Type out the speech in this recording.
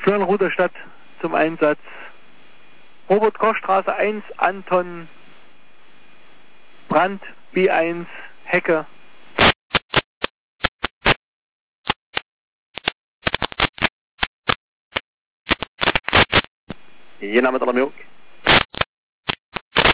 Florian-Rudolstadt zum Einsatz. Robert-Koch-Straße 1, Anton Brandt, B1, Hecke. Jena mit Alarmierung.